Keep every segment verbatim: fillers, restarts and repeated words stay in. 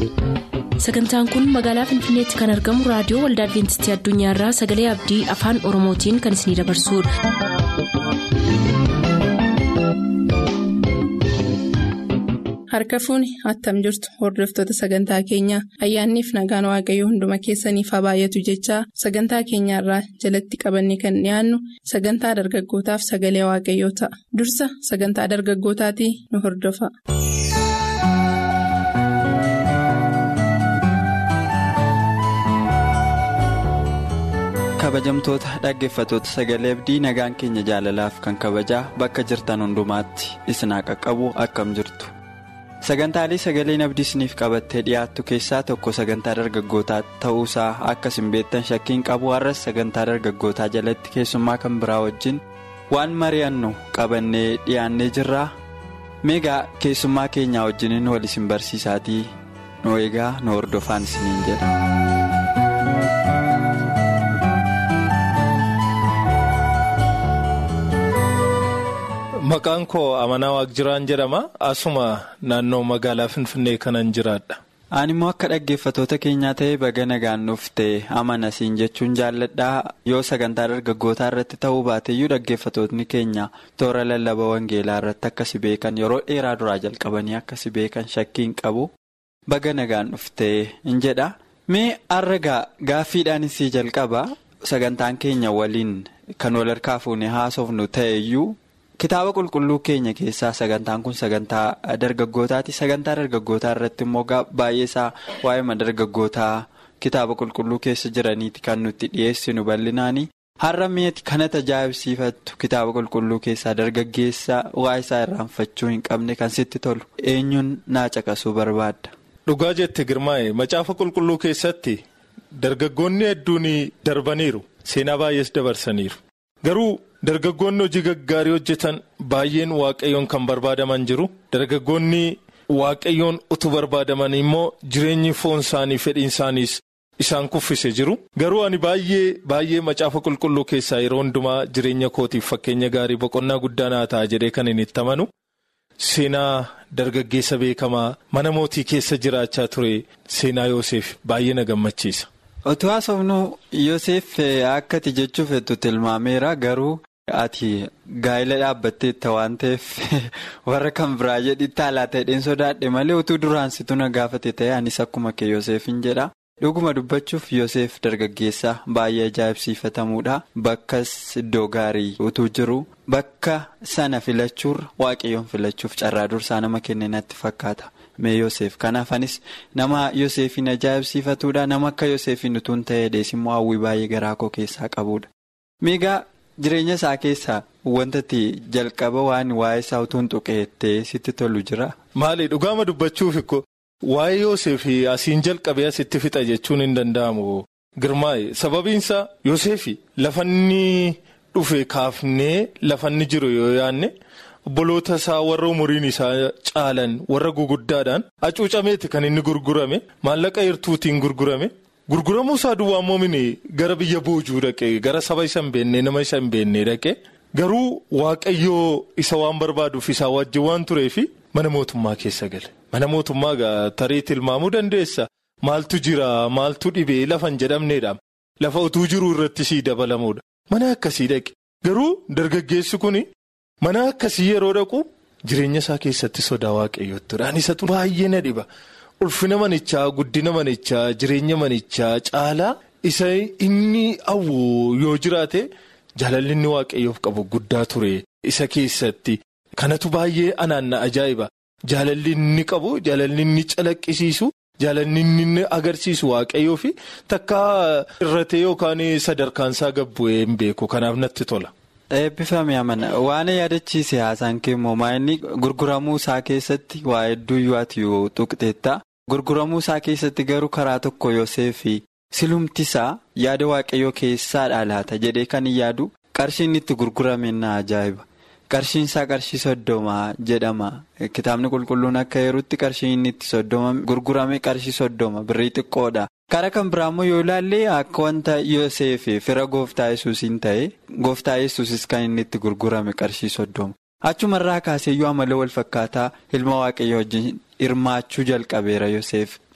Sagantaan kun magaalaa Finfinneetti kan argamu raadiyoo Waldaa Adwiintistii Addunyaarraa Sagalee Abdii Afaan Oromootiin kan isinidabarsudha. Harka fuuni attam jirtu hordoftoota sagantaa keenyaa ayyaanniif nagaan waaqayyoo hunduma keessaniif haa baay'atu jechaa sagantaa keenyaarraa jalatti qabanne kan dhiyaannu sagantaa dargaggootaaf sagalee waaqayyoo ta'a. Dursa sagantaa dargaggootaatii nu hordofa. Kabajamtoota dhaggeeffattoota sagalee abdii nagaan keenya jaalalaaf kan kabajaa bakka jirtan hundumaatti isin haa qaqqabu akkam jirtu. Sagantaalee sagaleen abdii isiniif qabattee dhiyaattu keessaa tokko sagantaa dargaggootaa ta'uusaa akka isin beektan shakkiin qabu. Har'as sagantaa dargaggootaa jalatti keessummaa kan biraa wajjin waan mari'annu qabannee dhiyaannee jirra. Meegaa keessummaa keenyaa wajjiniin wal isin barsiisaatii nu eegaa nu hordofaan isiniin jedha. Maqaan koo Amanaa Waaqjiraan jedhama. Asuma naannoo magaalaa Finfinnee kanan jiraadha. Ani immoo akka dhaggeeffattoota keenyaa ta'ee baga nagaan dhuftee amana siin jechuun jaalladhaa. Yoo sagantaa dargaggootaa irratti ta'uu baateyyuu dhaggeeffattootni keenya toora lallaba wangeelaa irratti akkasi beekan yeroo dheeraa duraa jalqabanii akkasi beekan shakkiin qabu. Baga nagaan dhuftee hin jedha. Mee har'a gaaffiidhaan sii jalqaba sagantaan keenya waliin kan wal harkaa fuunee haasofnu ta'eyyuu. Kitaaba qulqulluu keenya keessaa sagantaan kun sagantaa dargaggootaati. Sagantaa dargaggootaa irratti immoo baay'eesaa waa'ee dargaggootaa kitaaba qulqulluu keessa jiraniiti kan nutti dhiyeessinu bal'inaani. Har'a meeti kana tajaajibsiifattu kitaaba qulqulluu keessaa dargaggeessa waa'ee isaa irraanfachuu hin qabne kan sitti tolu eenyuun naa caqasuu barbaadda? Dhugaa jette Girmaa'e macaafa qulqulluu keessatti dargaggoonni hedduun darbaniiru, seenaa baay'ees dabarsaniiru. Garuu dargaggoonni hojii gaggaarii hojjetan baay'een waaqayyoon kan barbaadaman jiru. Dargaggoonni waaqayyoon utuu barbaadaman immoo jireenyi foon isaanii fedhiin isaaniis isaan kuffise jiru. Garuu ani baay'ee baay'ee macaafa qulqulluu keessaa yeroo hundumaa jireenya kootiif fakkeenya gaarii boqonnaa guddaa naa ta'a jedhee kan inni itti amanu seenaa dargaggeessa beekamaa mana mootii keessa jiraachaa ture seenaa Yoosef baay'ee na gammachiisa. Otuu haasofnu Yoosef akkati jechuuf hedduu tilmaameera garuu ati gaa'ela dhaabbatteetta waan ta'eef warra kan biraa jedhitti haala ta'een sodaadhe malee utuu duraan situ na gaafate ta'e anis akkuma kee Yoosef hin jedha. Dhuguma dubbachuuf Yoosef dargaggeessa baay'ee ajaa'ibsiifatamuudha. Bakkas iddoo gaarii utuu jiru bakka sana filachuurra waaqayyoon filachuuf carraa dursaa nama kenne natti fakkaata. Mee Yoosef kanaafanis nama Yoosefin ajaa'ibsiifatuudha. Nama akka Yoosefin utuun ta'ee deesimmoo hawwii baay'ee garaa koo keessaa qabuudha. Meegaa jireenya isaa keessaa wantatti jalqaba waan waa'ee isaa utuun tuqeettee sitti tolu jira? Maali dhugaama dubbachuuf ikko waa'ee Yoosef asiin jalqabee asitti fixa jechuun hin danda'amu Girmaa'e. Sababiinsaa Yoosef lafanni dhufe kaafnee lafanni jiru yoo yaanne. Obboloota isaa warra umuriin isaa caalan warra guguddaadhaan hacuucameeti kan inni gurgurame maallaqa hirtuutiin gurgurame gurguramuu isaa duwwaa moomini gara biyya boojuu dhaqe gara saba isa hin beenne nama isa hin beenne dhaqe garuu waaqayyoo isa waan barbaaduuf isaa wajjin waan tureefi mana mootummaa keessa gale. Mana mootummaa tarii tilmaamuu dandeessa maaltu jira maaltu dhibee lafan jedhamneedha lafa utuu jiruu irratti sii dabalamuudha. Mana akkasii dhaqe garuu dargaggeessi kuni. Mana akkasii yeroo dhaqu jireenya isaa keessatti sodaa waaqayyootti dhaan isatu baay'ee na dhiba. Ulfina manichaa guddina manichaa jireenya manichaa caalaa isa inni hawwu yoo jiraate jaalalli inni waaqayyoof qabu guddaa ture isa keessatti kanatu baay'ee anaan na ajaa'iba. Jaalalli inni qabu jaalalli inni calaqqisiisu jaalalli inni agarsiisu waaqayyoo fi takka irratee yookaan sadarkaansaa gabbu'ee hin beeku kanaaf natti tola. Eebbifame amana waan yaadachiise haasaan keemmoo maa'inni gurguramuu isaa keessatti waa hedduu yoo ati yoo tuqxeetta gurguramuu isaa keessatti garuu karaa tokko Yoosef silumti isaa yaada waaqayyoo keessaadhaa laata jedhee kan hin yaadu qarshiin itti gurgurame na ajaa'iba. Qarshiin isaa qarshii soddoma jedhama. Kitaabni qulqulluun akka heerutti qarshiin itti soddoma gurgurame qarshii soddoma birrii xiqqoodha. Karaa kan biraa immoo yoo ilaalle akka wanta Yoosef fira gooftaa Yesuusiin ta'e gooftaa Yesuusis kan inni itti gurgurame qarshii soddoma. Achumarraa kaaseyyuu amala wal fakkaataa ilma waaqayyoo wajjin hirmaachuu jalqabeera Yoosef.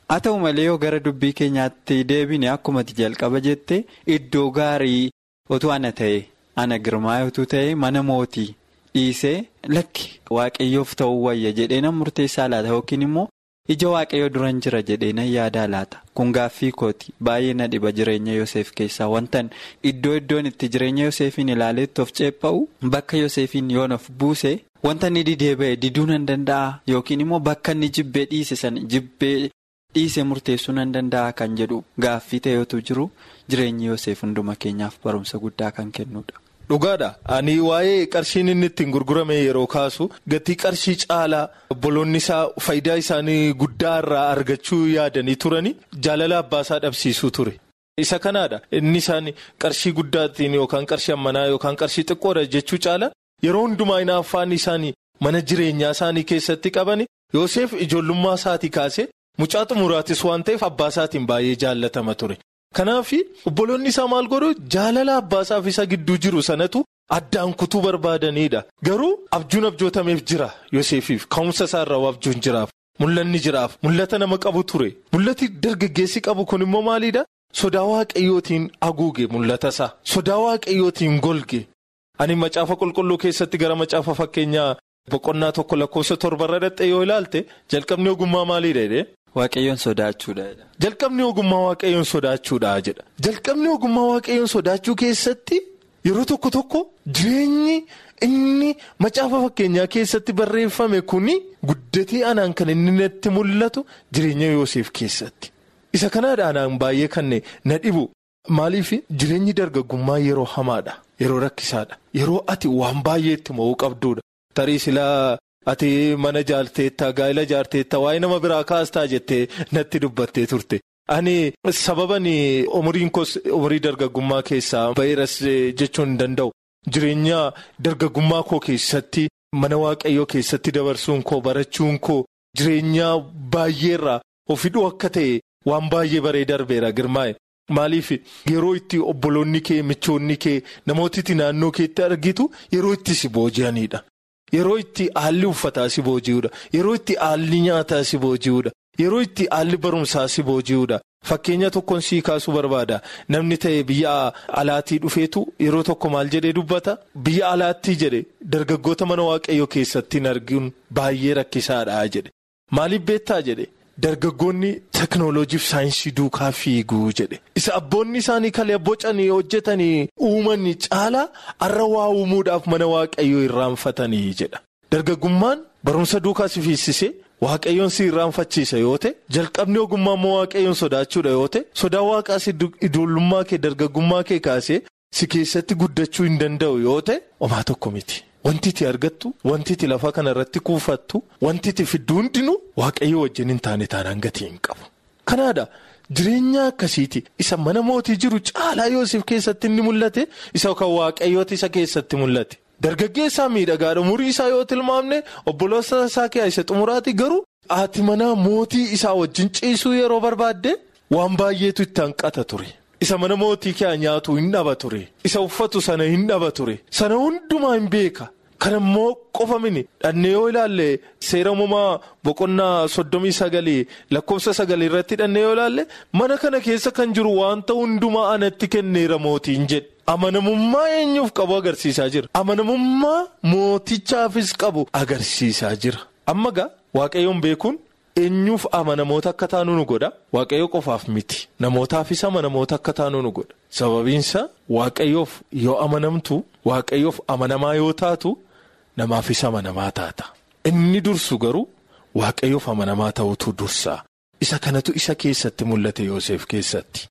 haa ta'u malee yoo gara dubbii keenyaatti deebine akkuma jalqaba jette iddoo gaarii otuu ana ta'e ana girmaa otuu ta'e mana mootii dhiisee lakki waaqayyoof ta'uu wayya jedhee nan murteessaa laata yookiin immoo ija waaqayyoo duran jira jedhee nan yaadaa laata kun gaaffii kooti baay'ee na dhiba jireenya Yoseef keessaa wantan iddoo iddoon itti jireenya Yoseefiin ilaaleetti of ceepha'u bakka Yoseefiin yoon of buuse wanta inni didee ba'e diduu nan danda'a yookiin immoo bakka inni jibbee dhiise sana jibbee dhiise murteessuu nan danda'a kan jedhu gaaffii ta'eetu jiru jireenyi Yoseef hunduma keenyaaf barumsa guddaa kan kennudha. Dhugaadha. Ani waa'ee qarshiin inni ittiin gurgurame yeroo kaasu gatii qarshii caalaa obboloonni isaa faayidaa isaanii guddaa irraa argachuu yaadanii turani jaalala abbaasaa dhabsiisuu ture. Isa kanaadha. Inni isaan qarshii guddaatiin yookaan qarshii ammanaa yookaan qarshii xiqqoodha jechuu caala yeroo hundumaa inni afaan isaanii mana jireenyaa isaanii keessatti qabani Yoseef ijoollummaa isaatii kaasee mucaa xumuraatis waan ta'eef abbaasaatiin baay'ee jaallatama ture. Kanaaf obboloonni isaa maal godhu jaalala abbaasaaf isa gidduu jiru sanatu addaan kutuu barbaadanidha. Garuu abjuun abjootameef jira Yoseefiif ka'umsa isaarraa abjuun jiraaf mul'anni jiraaf mul'ata nama qabu ture. Mul'ati dargaggeessi qabu kun immoo maalidha? Sodaa waaqayyootiin haguuge mul'ata isaa. Sodaa waaqayyootiin golge. Ani macaafa qulqulluu keessatti gara macaafa fakkeenyaa boqonnaa tokko lakkoofsa torbarra dhaqxee yoo ilaalte jalqabni ogummaa maalidha jedhee? Waaqayyoon sodaachuudha. Jalqabni ogummaa waaqayyoon sodaachuudha jedha. Jalqabni ogummaa waaqayyoon sodaachuu keessatti yeroo tokko tokko jireenyi inni macaafa fakkeenyaa keessatti barreeffame kuni guddatee anaan kan inni natti mul'atu jireenya Yoseef keessatti. Isa kanaadha anaan baay'ee kan na dhibu. Maaliif jireenyi dargaggummaa yeroo hamaadha. Yeroo rakkisaadha. Yeroo ati waan baay'eetti mo'uu qabduudha. Tarii silaa ati mana jaarteetta gaa'ela jaarteetta waa'ee nama biraa kaastaa jettee natti dubbattee turte. Ani sababan umriin koos umrii dargaggummaa keessaa ba'eeras jechuun hin danda'u. Jireenya dargaggummaa koo keessatti mana waaqayyoo keessatti dabarsuun koo barachuun koo jireenya baay'eerraa ofidhuu akka ta'e waan baay'ee baree darbeera girmaa'e. Maaliif yeroo itti obboloonni kee michoonni kee namootatti naannoo keetti argitu yeroo itti si booji'anidha. Yeroo itti haalli uffataa si booji'uudha. Yeroo itti haalli nyaataa si booji'uudha. Yeroo itti haalli barumsaa si booji'uudha. Fakkeenya tokkoon sii kaasuu barbaada. Namni ta'e biyya alaatii dhufeetu yeroo tokko maal jedhee dubbata? Biyya alaattii jedhe dargaggoota mana waaqayyoo keessatti hin arguun baay'ee rakkisaadha jedhe. Maaliif beektaa jedhe? Dargaggoonni teknooloojiif saayinsii duukaa fiiguu jedhe. Isa abboonni isaanii kalee bocanii hojjetanii uumanii caalaa har'a waa uumuudhaaf mana waaqayyoo irraanfatanii jedha. Dargaggummaan barumsa duukaa si fiissisee waaqayyoon si irraanfachiisa yoo ta'e jalqabni ogummaa immoo waaqayyoon sodaachuudha yoo ta'e sodaa waaqaa si ijoollummaa kee dargaggummaa kee kaasee si keessatti guddachuu hin danda'u yoo ta'e homaa tokko miti. Wanti itti argattu, wanti itti lafa kana irratti kuufattu, wanti itti fiddu hundinuu waaqayyoo wajjin hin taane taanaan gatii hin qabu. Kanaadha jireenya akkasiiti isa mana mootii jiru caalaa Yoseef keessatti inni mul'ate isa kan waaqayyooti isa keessatti mul'ate. Dargaggeessaa miidhagaadha umurii isaa yoo tilmaamne obboloota isaa keessa xumuraati garuu haati mana mootii isaa wajjin ciisuu yeroo barbaadde waan baay'eetu itti hanqata ture. Isa mana mootii kee nyaatu hin dhaba ture. Isa uffatu sana hin dhaba ture. Sana hundumaa hin beeka. Kan immoo qofa mini dhannee yoo ilaalle seera uumamaa boqonnaa soddomii sagalii lakkoofsa sagalii irratti dhannee yoo ilaalle mana kana keessa kan jiru wanta hundumaa anatti kenneera mootiin jedhe. Amanamummaa eenyuuf qabu agarsiisaa jira. Amanamummaa mootichaafis qabu agarsiisaa jira. Amma gaa waaqayyoon beekuun eenyuuf amanamoota akka taanu nu godha. Waaqayyo qofaaf miti. Namootaafis amanamoota akka taanu nu godha. Sababiinsa waaqayyoof yoo amanamtu waaqayyoof amanamaa yoo taatu namaafis amanamaa taata. Inni dursu garuu waaqayyoof amanamaa ta'utu dursaa. Isa kanatu isa keessatti mul'ate Yoseef keessatti.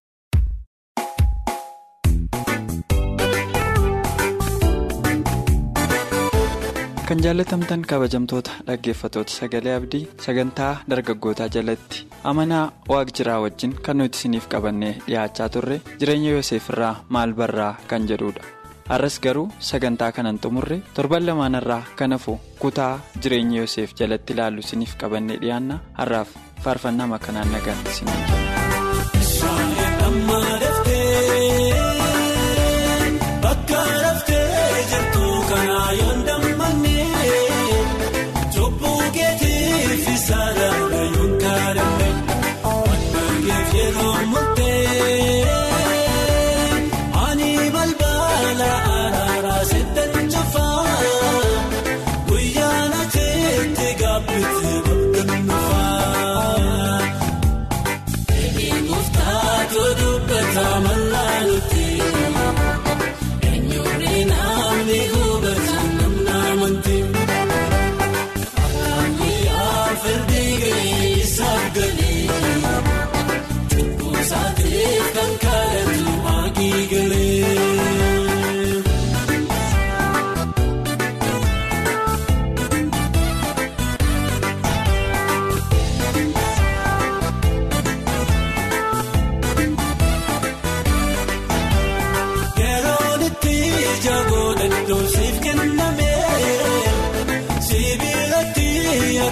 Kan jaallatamtan kabajamtoota dhaggeeffatoota sagalee abdii sagantaa dargaggootaa jalatti amanaa waaq jiraa wajjin kan nuti isiniif qabannee dhiyaachaa turre jireenya Yoseef irraa maal barraa kan jedhudha. Har'as garuu sagantaa kanan xumurre torban lamaan irraa kan hafu kutaa jireenya Yoseef jalatti ilaallu isiniif qabannee dhiyaanna. Har'aaf faarfannaa makanaan nagaatti isiniif Saala na yookaan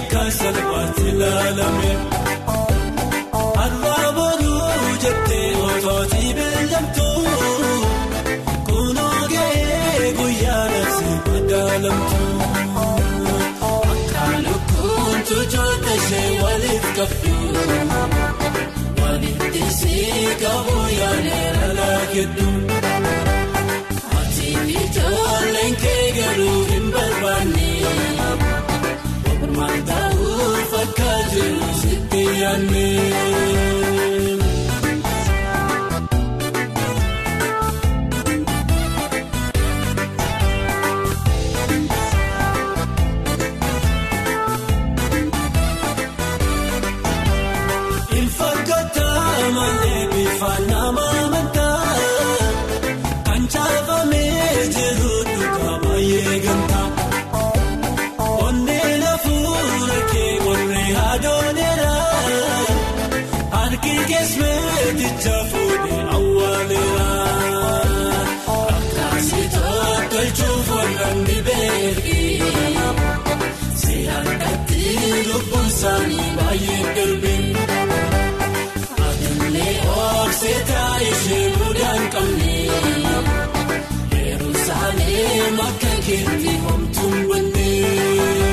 kan salphaatti ilaalame. Arraa booduu jettee otootti beelamtu kunoo ga'ee guyyaa nafsi madaalamtu. Akka lukkuun tuujoota ishee waliif qabdu walitti siqabu yaadee lala keddu. Ati ijoolleen kee garuu hin barbaanne maal ta'uu fakkaatu sitti yaadne. Fuudhee awwaalera akkasitoo tolchuuf warreen beekii seeraan dhatti lubbuun isaanii baay'ee darbee aduunee oofseetaa ishee mudaan qabne Yerusaalem akka keetti homtuun bannee.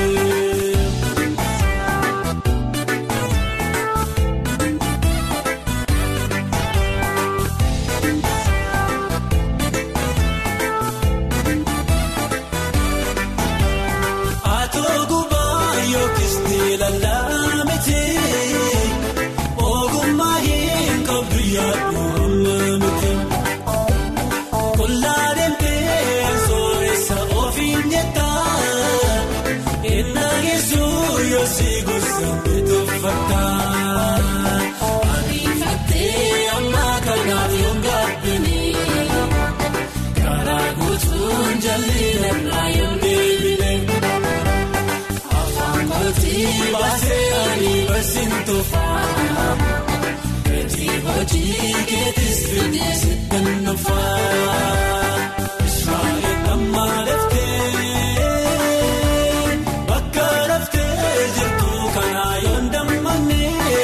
Ariifatee amma kanaaf yoon gaabbine karaa guutuun jalli narraa yoon deebine afaan kootii baasee ani barsiin tofaa keetii hojii keetis fidee sittan nufaa Israa'el amma laftee bakka laftee jirtu kanaa yoon dammanne.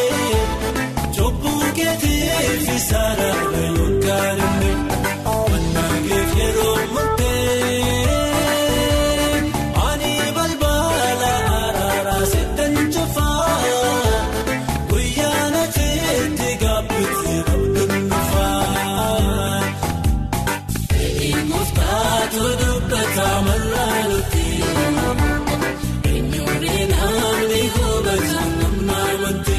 Saaraan yoon gaarame wannaangeef yeroo murtee ani balbala araaraa seetan cufaa guyyaa na teetti gaabbitti qabduun nufaa eegi muftaatu dubbataa mallaalutti eenyuuree namni hubataan namnaa wanti.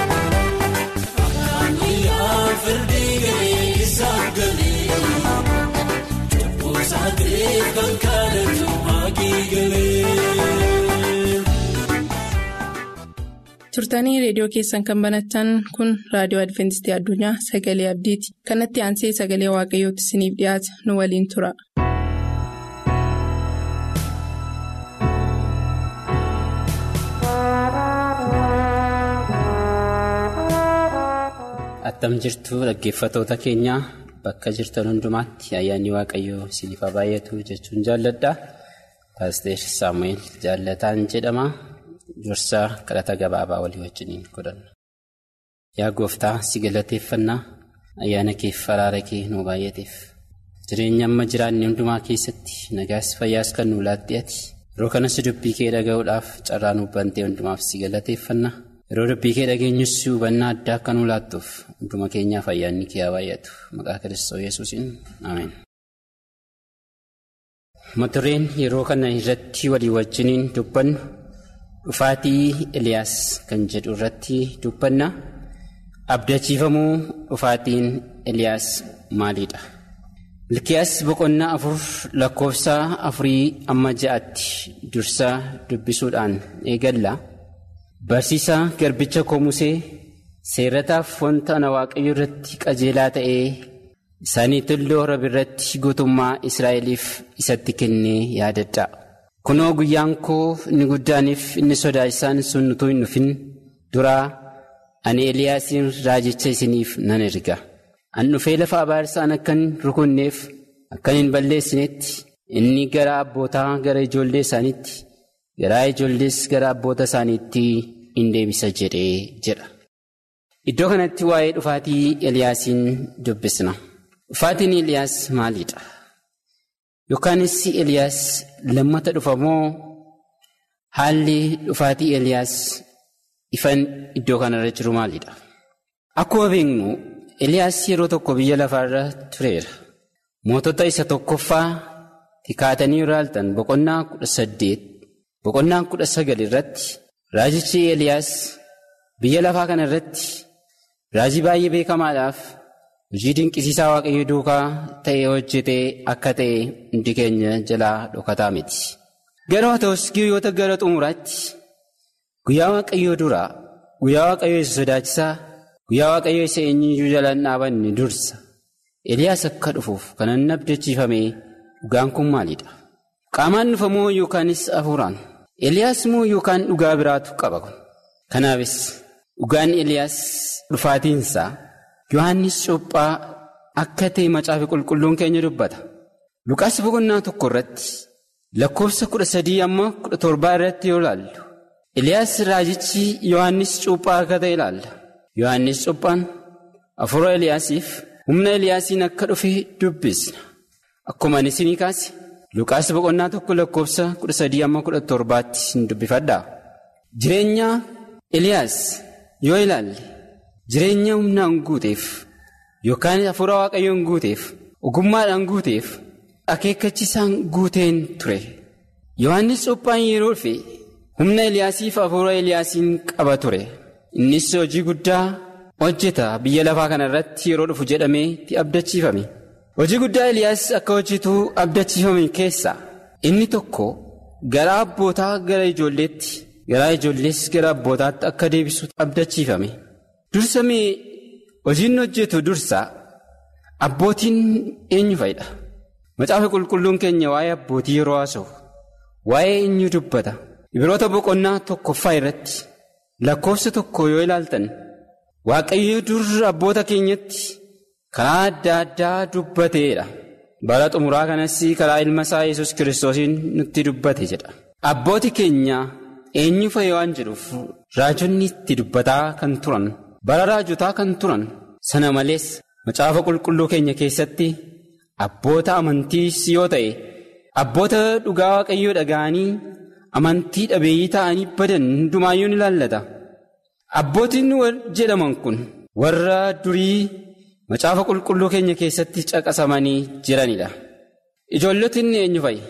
Firdii galee isaan galee Jabbuusaa ta'ee kan kadhatu maagii galee. Turtanii reediyoo keessan kan banatan kun raadiyoo Adventistii Addunyaa Sagalee Abdiiti. Kanatti aansee sagalee Waaqayyootti isiniif dhiyaata nu waliin tura. Attam jirtu dhaggeeffatoota keenya bakka jirtan hundumaatti ayyaanni Waaqayyoo isiniif haa baay'atu jechuun jaalladha. Paaster Saamu'eel Jaallataan jedhama. Dursaa kadhata gabaabaa walii wajjiniin godhanna. Yaa gooftaa si galateeffannaa ayyaana keef araara kee nuu baay'ateef. Jireenya amma jiraanne hundumaa keessatti nagaas fayyaas kan nuu laatte ati. Yeroo kanas dubbii kee dhaga'uudhaaf carraa nuuf bantee hundumaaf si galateeffannaa. Yeroo dubbii kee dhageenyus hubannaa addaa akka nuu laattuuf hunduma keenyaaf ayyaanni kee haa baay'atu. Maqaa Kiristoos Yesuusiin ameen. Matureen yeroo kana irratti walii wajjiniin dubbannu dhufaatii Eliyaas kan jedhu irratti dubbanna. Abdachiifamuu dhufaatiin Eliyaas maalidha? Milkiyaas boqonnaa afur lakkoofsa afurii amma ja'atti dursaa dubbisuudhaan eegalla. Barsiisaa garbicha koo Musee seerataaf wanta ana Waaqayyo irratti qajeelaa ta'ee isaanii tulluu Horeb irratti guutummaa Israa'eliif isatti kennee yaadadha. Kunoo guyyaan koo inni guddaaniif inni sodaachisaan sun utuu hin dhufin duraa ani Eliyaasiin raajicha isiniif nan erga. An dhufee lafa abaarsaan akkan rukunneef akkan hin balleessinetti inni gara abbootaa gara ijoollee isaaniitti garaa ijoollees gara abboota isaaniitti in deebisa jedhee jedha. Iddoo kanatti waa'ee dhufaatii Eliyaasiin dubbisna. Dhufaatiin Eliyaas maalidha? Yookaanis Eliyaas lammata dhufa moo haalli dhufaatii Eliyaas ifan iddoo kanarra jiru maalidha? Akkuma beeknu Eliyaas yeroo tokko biyya lafaarra tureera. Mootota isa tokkoffaa tikaatanii ilaaltan boqonnaa kudha saddeet boqonnaa kudha sagal irratti raajichi Eliyaas biyya lafaa kana irratti raajii baay'ee beekamaadhaaf hojii dinqisiisaa Waaqayyoo duukaa ta'e hojjetee akka ta'e hundi keenya jalaa dhokataa miti. Garuu ta'us guyyoota gara xumuraatti guyyaa Waaqayyoo duraa guyyaa Waaqayyoo isa sodaachisaa guyyaa Waaqayyoo isa eenyuyyuu jalaan dhaabanne dursa Eliyaas akka dhufuuf kanan abdachiifame dhugaan kun maalidha? Qaamaan dhufa moo yookaanis hafuuraan? Eliyaas moo yookaan dhugaa biraatu qaba? Kanaafis dhugaan Eliyaas dhufaatiinsaa Yohaannis Cuuphaa akka ta'e macaafa qulqulluun keenya dubbata. Luqaas boqonnaa tokko irratti lakkoofsa kudha sadii amma kudha torbaa irratti yoo ilaallu Eliyaas raajichi Yohaannis Cuuphaa akka ta'e ilaalla. Yohaannis Cuuphaan hafuura Eliyaasiif humna Eliyaasiin akka dhufe dubbisna. Akkuma ani isinii kaase Luqaas boqonnaa tokko lakkoofsa kudha sadii amma kudha torbaatti hin dubbifadha. Jireenya Eliyaas yoo ilaalle jireenya humnaan guuteef yookaan hafuura Waaqayyoon guuteef ogummaadhaan guuteef akeekkachiisaan guuteen ture. Yohaannis Cuuphaan yeroo dhufe humna Eliyaasiif hafuura Eliyaasiin qaba ture. Innis hojii guddaa hojjeta biyya lafaa kana irratti yeroo dhufu jedhamee itti abdachiifame. Hojii guddaa Eliyaas akka hojjetu abdachiifame keessaa inni tokko gara abbootaa gara ijoolleetti gara ijoollees gara abbootaatti akka deebisu abdachiifame. Dursa mee hojiin hojjetu dursa abbootiin eenyu fa'idha? Macaafa qulqulluun keenya waa'ee abbootii yeroo haasa'u waa'ee eenyu dubbata? Ibroota boqonnaa tokkoffaa irratti lakkoofsa tokko yoo ilaaltan Waaqayyo dur abboota keenyatti karaa adda addaa dubbateedha. Bara xumuraa kanas karaa ilma isaa Yesuus Kiristoosiin nutti dubbate jedha. Abbooti keenya eenyu fa'i waan jedhuuf raajonni itti dubbataa kan turan bara raajotaa kan turan sana malees macaafa qulqulluu keenya keessatti abboota amantiis yoo ta'e abboota dhugaa Waaqayyoo dhaga'anii amantii dhabeeyyii ta'anii badan hundumaayyuu ni ilaallata. Abbootiin jedhaman kun warra durii macaafa qulqulluu keenya keessatti caqasamanii jiranidha. Ijoollotiin eenyu fa'i?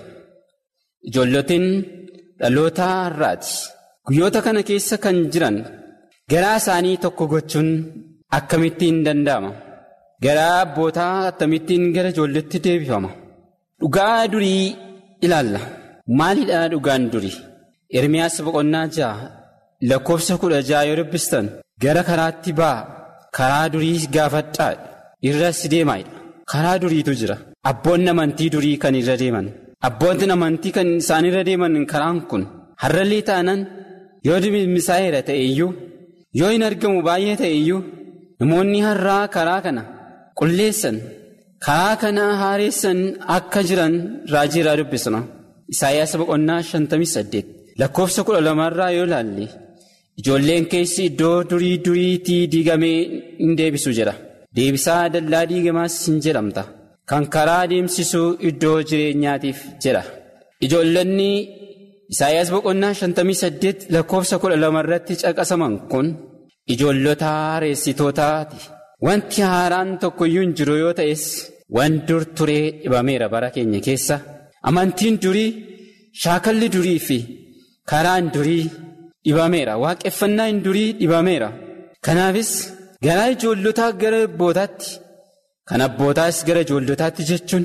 Ijoollotiin dhaloota har'aati. Guyyoota kana keessa kan jiran garaa isaanii tokko gochuun akkamittiin danda'ama? Garaa abbootaa akkamittiin gara ijoolleetti deebifama? Dhugaa durii ilaalla. Maalidha dhugaan durii? Ermiyaas boqonnaa ja'a lakkoofsa kudha ja'a yoo dubbistan gara karaatti ba'a. Karaa durii gaafadhaa irras deemaadha. Karaa duriitu jira. Abboonni amantii durii kan irra deeman. Abboonni amantii kan isaan irra deeman karaan kun har'allee taanaan yoo dimimmisaa'eera ta'e iyyuu yoo hin argamu baay'ee ta'e iyyuu namoonni har'aa karaa kana qulleessan karaa kana haaressan akka jiran raajiirraa dubbisna. Isaayyaas boqonnaa shantamii saddeet lakkoofsa kudha lamarraa yoo ilaalle ijoolleen keessi iddoo durii duriitii diigamee hin deebisu jedha. Deebisaa dallaa diigamaas hin jedhamta. Kan karaa deemsisuu iddoo jireenyaatiif jedha. Ijoollonni Isaayyaas boqonnaa shantamii saddeet lakkoofsa kudha lamarratti caqasaman kun ijoollota haareessitootaati. Wanti haaraan tokkoyyuu hin jiru yoo ta'es waan dur turee dhibameera bara keenya keessa. Amantiin durii, shaakalli durii fi karaan durii dhibameera. Waaqeffannaan durii dhibameera. Kanaafis garaa ijoollotaa gara abbootaatti, kan abbootaas gara ijoollotaatti jechuun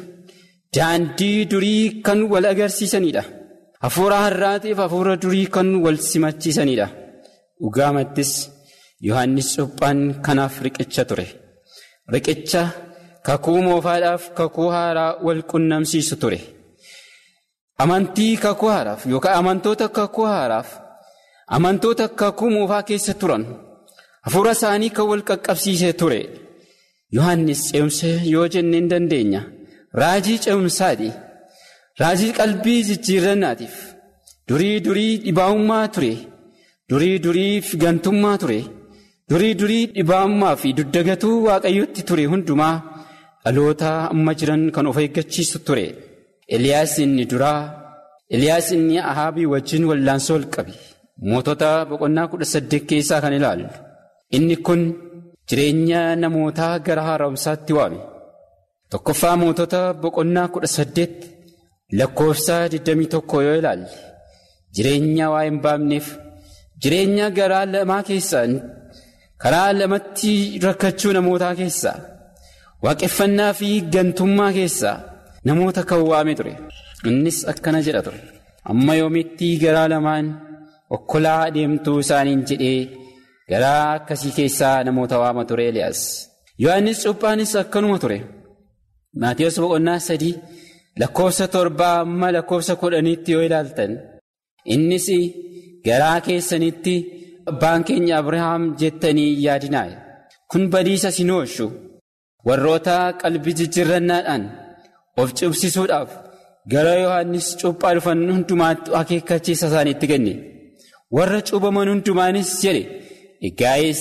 daandii durii kan wal agarsiisanidha. Hafuura har'aatiif hafuura durii kan wal simachiisanidha. Dhugaamattis Yohaannis Cuuphaan kanaaf riqicha ture. Riqicha kakuu moofaadhaaf kakuu haaraa wal qunnamsiisu ture. Amantii kakuu haaraaf yookaan amantoota kakuu haaraaf amantoota kakuu moofaa keessa turan hafuura isaanii kan wal qaqqabsiisee ture. Yohaannis ce'umsa yoo jennee hin dandeenya. Raajii ce'umsaati. Raajii qalbii jijjiirrannaatiif Durii durii dhibaa'ummaa ture. Durii durii gantummaa ture. Durii durii dhibaa'ummaa fi duddagatuu waaqayyotti ture hundumaa dhaloota amma jiran kan of eeggachiisu ture. Eliyaas inni duraa, Eliyaas inni Ahaabii wajjin wallaansoo ol qabe. Mootota boqonnaa kudha saddeet keessaa kan ilaallu. Inni kun jireenya namootaa gara haaromsaatti waame. Tokkoffaa mootota boqonnaa kudha saddeet lakkoofsa digdamii tokko yoo ilaalle jireenya waa hin baafneef jireenya garaa lamaa keessaa karaa lamatti rakkachuu namootaa keessaa waaqeffannaa fi gantummaa keessaa namoota kan waame ture. Innis akkana jedha ture. Amma yoomitti garaa lamaan okkolaa adeemtuu isaaniin jedhee garaa akkasii keessaa namoota waama ture Eliyaas. Yohaannis Cuuphaanis akkanuma ture. Maatiyos boqonnaa sadii lakkoofsa torbaa amma lakkoofsa kudhaniitti yoo ilaaltan innis garaa keessanitti abbaan keenya Abrahaam jettanii yaadinaa kun badiisa isin oolchu warroota qalbii jijjiirrannaadhaan of cimsisuudhaaf gara Yohaannis Cuuphaa dhufan hundumaatti akeekkachiisa isaaniitti kenne. Warra cuubaman hundumaanis jedhe egaayis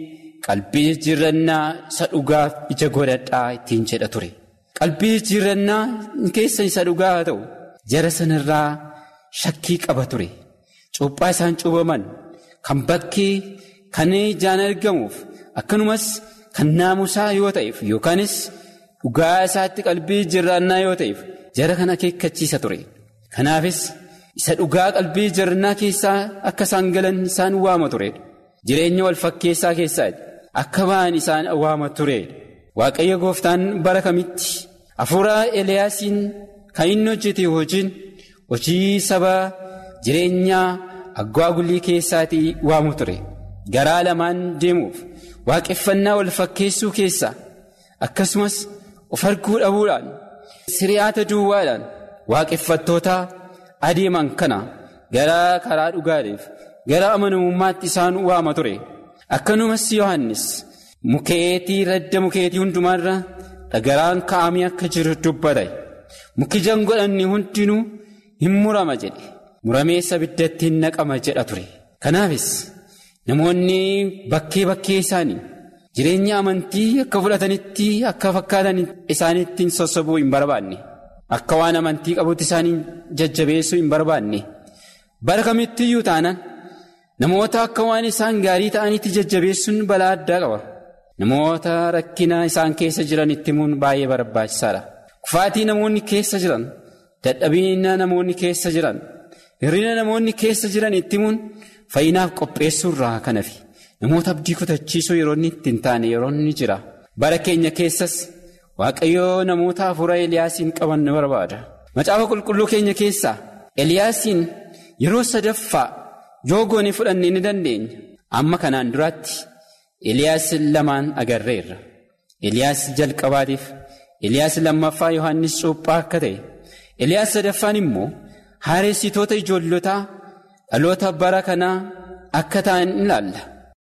qalbii jijjiirrannaa isa dhugaaf ija godhadhaa ittiin jedha ture. Qalbii jijjiirrannaa keessa isa dhugaa haa ta'u jara sanarraa shakkii qaba ture. Cuuphaa isaan cuubaman kan bakkee kan ijaan argamuuf akkanumas kan naamusaa yoo ta'eef yookaanis dhugaa isaatti qalbii jijjiirrannaa yoo ta'eef jara kana akeekkachiisa ture. Kanaafis isa dhugaa qalbii jijjiirrannaa keessaa akka isaan galan isaan waama ture. Jireenya wal fakkeessaa keessaa akka ba'an isaan waama ture. Waaqayyo gooftaan bara kamitti hafuura Eliyaasiin kan inni hojjete hojiin hojii saba jireenyaa aggaagulii keessaatii waamu ture. Garaa lamaan deemuuf waaqeffannaa wal fakkeessuu keessaa akkasumas of arguu dhabuudhaan siriyaata duwwaadhaan waaqeffattoota adeeman kana gara karaa dhugaadhaaf gara amanamummaatti isaan waama ture. Akkanumas Yohaannis mukeetii radda mukeetii hundumaarra dhagaraan kaa'amee akka jiru dubbata. Muki jangodhanni hundinuu hin murama jedhe. Murameessa ibiddatti hin naqama jedha ture. Kanaafis namoonni bakkee bakkee isaanii jireenya amantii akka fudhatanitti akka fakkaatan isaaniitti sossobuu hin barbaanne. Akka waan amantii qabutti isaanii jajjabeessuu hin barbaanne. Bara kamittii iyyuu taanaan namoota akka waan isaan gaarii ta'anitti jajjabeessuun balaa addaa qaba. Namoota rakkina isaan keessa jiran itti himuun baay'ee barbaachisaadha. Kufaatii namoonni keessa jiran, dadhabina namoonni keessa jiran, hir'ina namoonni keessa jiran itti himuun fayyinaaf qopheessuurraa kan hafe namoota abdii kutachiisuu yeroo inni itti hin taane yeroo inni jira. Bara keenya keessas Waaqayyoo namoota hafuura Eliyaasiin qaban ni barbaada. Macaafa qulqulluu keenya keessaa Eliyaasiin yeroo sadaffaa yoo goone fudhannee ni dandeenya. Amma kanaan duraatti Eliyaas lamaan agarreerra. Eliyaas jalqabaatiif Eliyaas lammaffaa Yohaannis Cuuphaa akka ta'e. Eliyaas sadaffaan immoo haaressitoota ijoollotaa dhaloota bara kanaa akka ta'an ilaalla.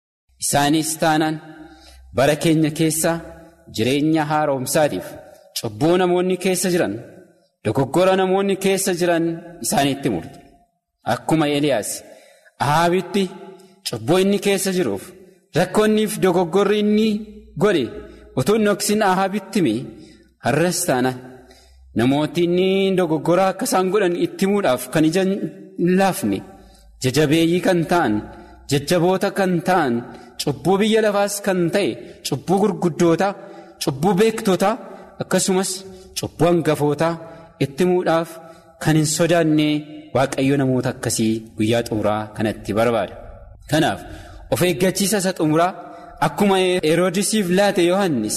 Isaanis taanaan bara keenya keessa jireenya haaromsaatiif cubbuu namoonni keessa jiran dogoggora namoonni keessa jiran isaaniitti mul'atu. Akkuma Eliyaas Ahaabitti cubbuu inni keessa jiruuf rakkoonniif dogoggorri inni godhe utuu hin dhoksin Ahaabitti hime har'as taanaan namooti inni dogoggora akka isaan godhan itti himuudhaaf kan ija hin laafne jajabeeyyii kan ta'an jajjaboota kan ta'an cubbuu biyya lafaas kan ta'e cubbuu gurguddoota cubbuu beektoota akkasumas cubbuu hangafootaa itti himuudhaaf kan hin sodaanne Waaqayyo namoota akkasii guyyaa xumuraa kanatti barbaada. Kanaaf of eeggachiisa isa xumuraa akkuma Heroodisiif laate Yohaannis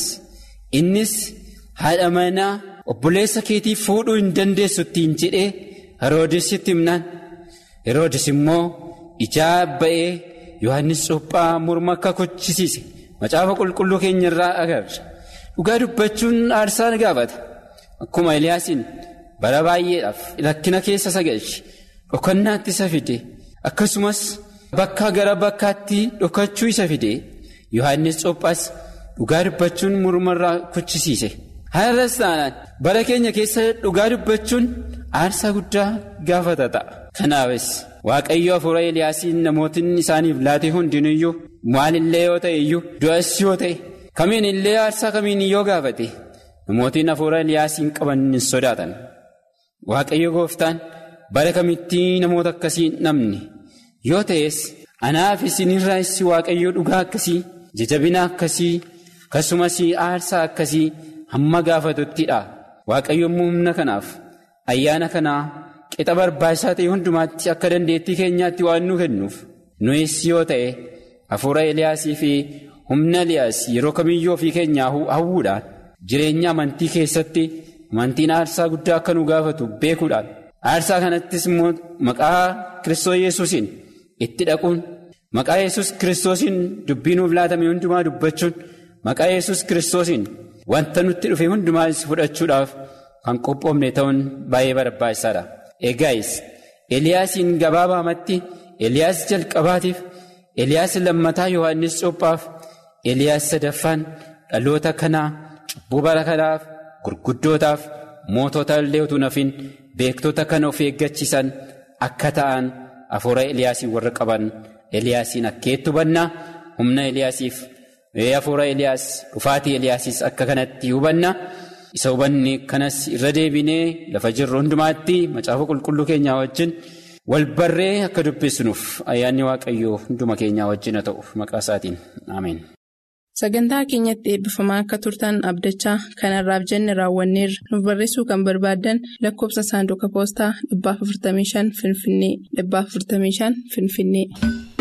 innis haadha manaa obboleessa keetii fuudhuu hin dandeessuttiin jedhee Heroodisitti himnaan Heroodis immoo ijaa ba'ee Yohaannis Cuuphaa morma akka kochisiise macaafa qulqulluu keenya irraa agarra. Dhugaa dubbachuun aarsaa gaafata. Akkuma Eliyaasiin bara baay'eedhaaf rakkina keessa isa galche dhokannaatti isa fide akkasumas bakkaa gara bakkaatti dhokachuu isa fide Yohaannis Cuuphaas dhugaa dubbachuun morma irraa kochisiise. Har'as taanaan bara keenya keessa dhugaa dubbachuun aarsaa guddaa gaafata ta'a. Kanaafis Waaqayyo hafuura Eliyaasiin namootni isaaniif laate hundinuyyuu maalillee yoo ta'e iyyuu du'as yoo ta'e kamiin illee aarsaa kamiin yoo gaafate namootni hafuura Eliyaasiin qaban hin sodaatan. Waaqayyo gooftaan bara kamitti namoota akkasii namni yoo ta'es anaaf isinirraas Waaqayyo dhugaa akkasii jajabina akkasii akkasumas aarsaa akkasii hamma gaafatuttidha. Waaqayyo humna kanaaf ayyaana kanaa qixa barbaachisaa ta'e hundumaatti akka dandeettii keenyaatti waan nu kennuuf nuyis yoo ta'e hafuura Eliyaasii fi humna Eliyaas yeroo kamiyyuu ofii keenyaa hawwuudhaan jireenya amantii keessatti amantiin aarsaa guddaa akka nu gaafatu beekuudhaan aarsaa kanattis immoo maqaa Kiristoos Yesuusiin itti dhaquun maqaa Yesuus Kiristoosiin dubbii nuuf laatame hundumaa dubbachuun maqaa Yesuus Kiristoosiin wanta nutti dhufe hundumaas fudhachuudhaaf kan qophoofne ta'uun baay'ee barbaachisaadha. Egaayis Eliyaasiin gabaabaamatti Eliyaas jalqabaatiif Eliyaas lammataa Yohaannis Cuuphaaf Eliyaas sadaffaan dhaloota kanaa cubbuu bara kanaaf gurguddootaaf mootota illee utuu nafin beektota kan of eeggachiisan akka ta'an hafuura Eliyaasiin warra qaban Eliyaasiin akkeetti hubannaa humna Eliyaasiif hafuura Eliyaas dhufaatii Eliyaasiis akka kanatti hubannaa. Isa hubanne kanas irra deebinee lafa jirru hundumaatti macaafa qulqulluu keenyaa wajjin wal barree akka dubbisnuuf ayyaanni Waaqayyoo hunduma keenyaa wajjin haa ta'u maqaa isaatiin ameen. Sagantaa keenyatti eebbifamaa akka turtan abdachaa kanarraaf jenne raawwanneerra. Nuuf barreessuu kan barbaaddan lakkoofsa saanduqa poostaa dhibbaaf afurtamii shan Finfinnee dhibbaaf afurtamii shan Finfinnee.